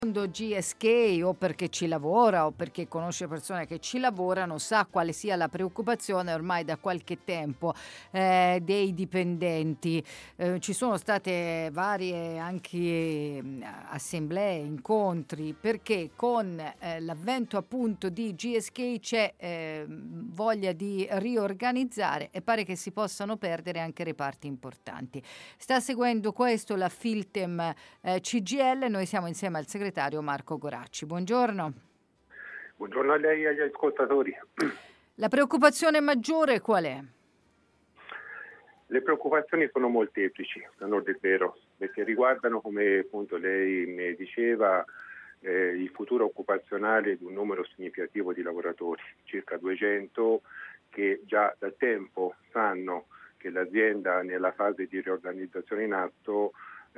GSK, o perché ci lavora o perché conosce persone che ci lavorano, sa quale sia la preoccupazione ormai da qualche tempo dei dipendenti. Ci sono state varie anche assemblee, incontri, perché con l'avvento appunto di GSK c'è voglia di riorganizzare e pare che si possano perdere anche reparti importanti. Sta seguendo questo la Filtem CGIL. Noi siamo insieme al segretario Marco Goracci. Buongiorno. Buongiorno a lei e agli ascoltatori. La preoccupazione maggiore qual è? Le preoccupazioni sono molteplici, a onor del vero, perché riguardano, come appunto lei mi diceva, il futuro occupazionale di un numero significativo di lavoratori, circa 200, che già da tempo sanno che l'azienda nella fase di riorganizzazione in atto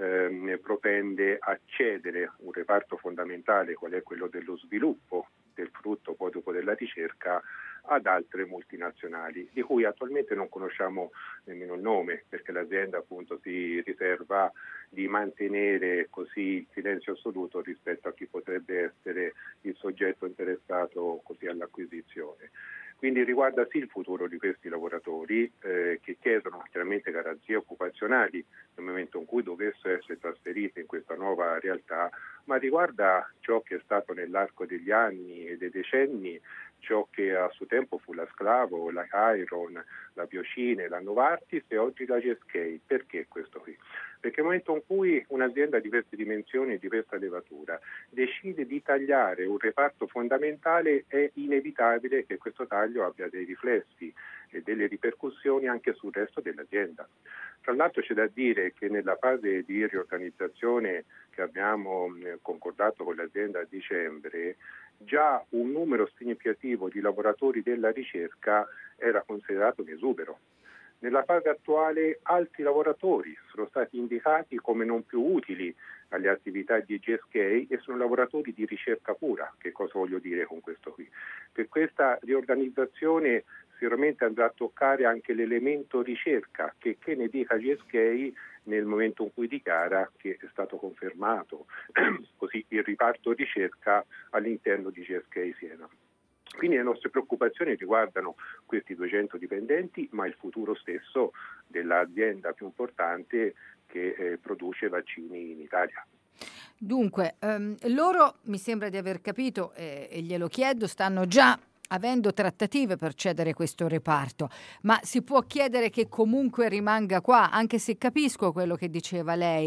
propende a cedere un reparto fondamentale, qual è quello dello sviluppo del frutto poi dopo della ricerca, ad altre multinazionali, di cui attualmente non conosciamo nemmeno il nome, perché l'azienda appunto si riserva di mantenere così il silenzio assoluto rispetto a chi potrebbe essere il soggetto interessato così all'acquisizione. Quindi riguarda sì il futuro di questi lavoratori che chiedono chiaramente garanzie occupazionali nel momento in cui dovessero essere trasferiti in questa nuova realtà, ma riguarda ciò che è stato nell'arco degli anni e dei decenni, ciò che a suo tempo fu la Sclavo, la Chiron, la Biocine, la Novartis e oggi la GSK. Perché questo qui? Perché nel momento in cui un'azienda di queste dimensioni e di questa levatura decide di tagliare un reparto fondamentale, è inevitabile che questo taglio abbia dei riflessi e delle ripercussioni anche sul resto dell'azienda. Tra l'altro c'è da dire che nella fase di riorganizzazione che abbiamo concordato con l'azienda a dicembre, già un numero significativo di lavoratori della ricerca era considerato un esubero. Nella fase attuale altri lavoratori sono stati indicati come non più utili alle attività di GSK e sono lavoratori di ricerca pura. Che cosa voglio dire con questo qui? Per questa riorganizzazione sicuramente andrà a toccare anche l'elemento ricerca, che ne dica GSK nel momento in cui dichiara che è stato confermato così il riparto ricerca all'interno di GSK Siena. Quindi le nostre preoccupazioni riguardano questi 200 dipendenti, ma il futuro stesso dell'azienda più importante che produce vaccini in Italia. Dunque, loro, mi sembra di aver capito, e glielo chiedo, stanno già avendo trattative per cedere questo reparto, ma si può chiedere che comunque rimanga qua, anche se capisco quello che diceva lei,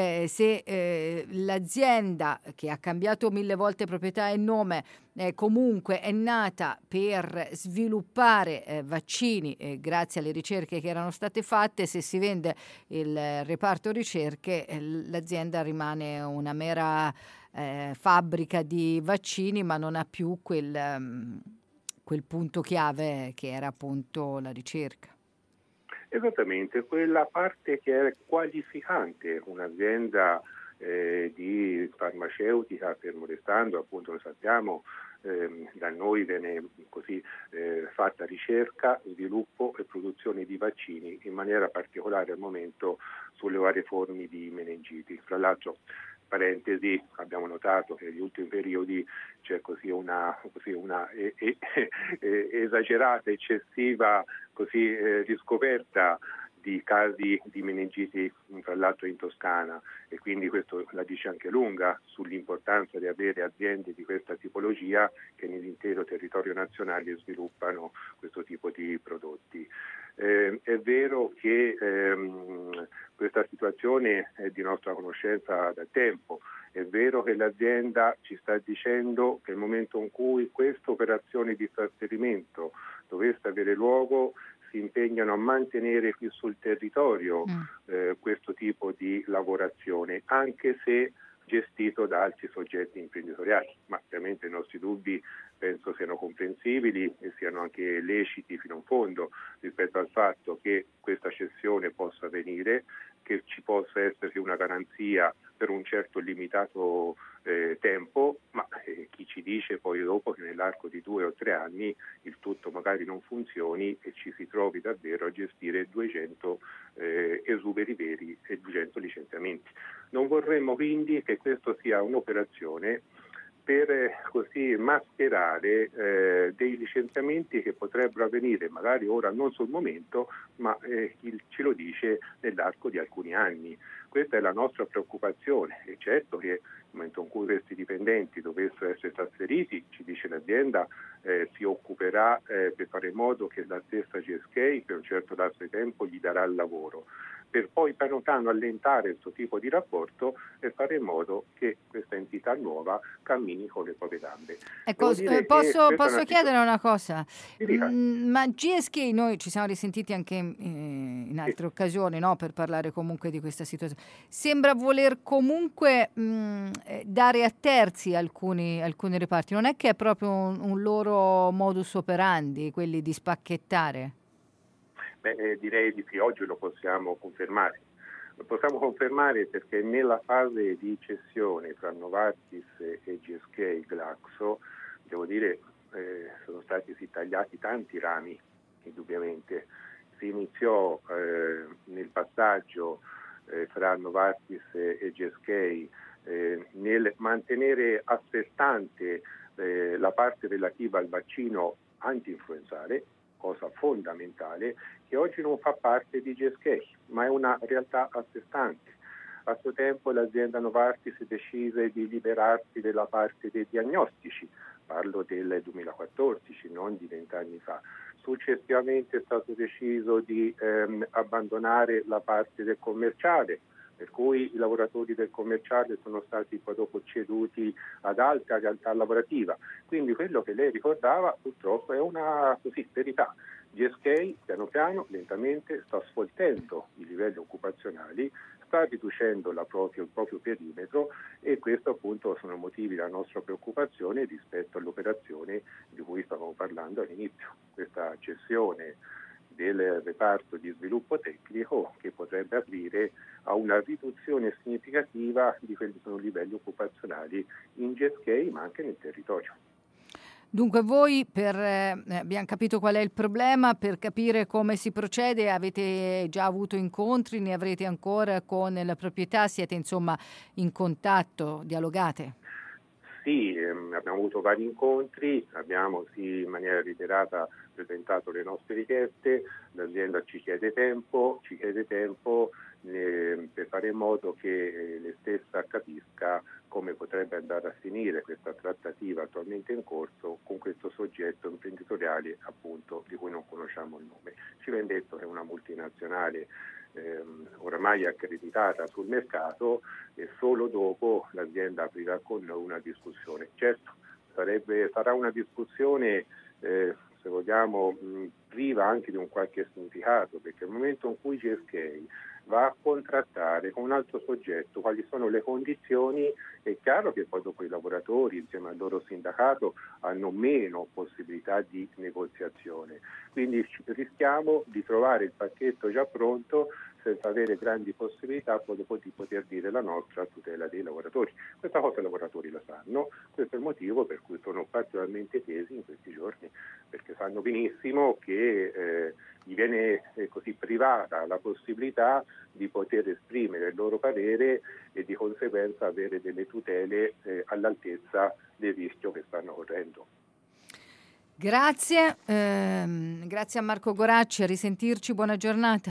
se l'azienda che ha cambiato 1000 volte proprietà e nome comunque è nata per sviluppare vaccini grazie alle ricerche che erano state fatte, se si vende il reparto ricerche l'azienda rimane una mera fabbrica di vaccini, ma non ha più quel punto chiave che era appunto la ricerca. Esattamente, quella parte che è qualificante un'azienda di farmaceutica, fermo restando, appunto lo sappiamo, da noi viene così fatta ricerca, sviluppo e produzione di vaccini, in maniera particolare al momento sulle varie forme di meningiti. Fra l'altro, parentesi, abbiamo notato che negli ultimi periodi c'è così una esagerata, eccessiva riscoperta di casi di meningiti, tra l'altro in Toscana, e quindi questo la dice anche lunga sull'importanza di avere aziende di questa tipologia che nell'intero territorio nazionale sviluppano questo tipo di prodotti. È vero che questa situazione è di nostra conoscenza da tempo, è vero che l'azienda ci sta dicendo che nel momento in cui questa operazione di trasferimento dovesse avere luogo si impegnano a mantenere qui sul territorio questo tipo di lavorazione, anche se gestito da altri soggetti imprenditoriali, ma ovviamente i nostri dubbi penso siano comprensibili e siano anche leciti fino in fondo rispetto al fatto che questa cessione possa avvenire, che ci possa essere una garanzia per un certo limitato tempo, ma chi ci dice poi dopo che nell'arco di 2 o 3 anni il tutto magari non funzioni e ci si trovi davvero a gestire 200 esuberi veri e 200 licenziamenti. Non vorremmo quindi che questo sia un'operazione per così mascherare dei licenziamenti che potrebbero avvenire magari ora non sul momento, ma ce lo dice nell'arco di alcuni anni. Questa è la nostra preoccupazione e certo che nel momento in cui questi dipendenti dovessero essere trasferiti, ci dice l'azienda, si occuperà per fare in modo che la stessa GSK per un certo lasso di tempo gli darà il lavoro, per poi piano piano allentare questo tipo di rapporto e fare in modo che questa entità nuova cammini con le proprie gambe. Ecco, posso chiedere una cosa? Ma GSK, noi ci siamo risentiti anche in altre occasioni, no, per parlare comunque di questa situazione, sembra voler comunque dare a terzi alcuni reparti, non è che è proprio un loro modus operandi, quelli di spacchettare? Direi di sì, oggi lo possiamo confermare. Lo possiamo confermare perché nella fase di cessione tra Novartis e GSK Glaxo, devo dire, sono stati tagliati tanti rami, indubbiamente. Si iniziò nel passaggio tra Novartis e GSK nel mantenere a sé stante la parte relativa al vaccino anti-influenzale, cosa fondamentale, che oggi non fa parte di GSK, ma è una realtà a sé stante. A suo tempo l'azienda Novartis decise di liberarsi della parte dei diagnostici, parlo del 2014, non di 20 anni fa. Successivamente è stato deciso di abbandonare la parte del commerciale, per cui i lavoratori del commerciale sono stati poi dopo ceduti ad altra realtà lavorativa. Quindi quello che lei ricordava purtroppo è una verità. GSK piano piano, lentamente, sta sfoltendo i livelli occupazionali, sta riducendo il proprio perimetro e questo appunto sono motivi della nostra preoccupazione rispetto all'operazione di cui stavamo parlando all'inizio. Questa cessione del reparto di sviluppo tecnico che potrebbe aprire a una riduzione significativa di quelli che sono i livelli occupazionali in GSK ma anche nel territorio. Dunque voi abbiamo capito qual è il problema, per capire come si procede avete già avuto incontri, ne avrete ancora con la proprietà, siete insomma in contatto, dialogate? Sì, abbiamo avuto vari incontri, abbiamo in maniera reiterata presentato le nostre richieste, l'azienda ci chiede tempo per fare in modo che lei stessa capisca come potrebbe andare a finire questa trattativa attualmente in corso con questo soggetto imprenditoriale appunto di cui non conosciamo il nome. Ci viene detto che è una multinazionale oramai accreditata sul mercato e solo dopo l'azienda aprirà con noi una discussione. Certo, sarà una discussione se vogliamo priva anche di un qualche significato, perché nel momento in cui GSK va a contrattare con un altro soggetto quali sono le condizioni, è chiaro che poi dopo i lavoratori insieme al loro sindacato hanno meno possibilità di negoziazione, quindi rischiamo di trovare il pacchetto già pronto senza avere grandi possibilità poi dopo di poter dire la nostra a tutela dei lavoratori. Questa cosa i lavoratori la sanno, questo è il motivo per cui sono particolarmente tesi in questi giorni, perché sanno benissimo che gli viene così privata la possibilità di poter esprimere il loro parere e di conseguenza avere delle tutele all'altezza del rischio che stanno correndo. Grazie a Marco Goracci, a risentirci, buona giornata.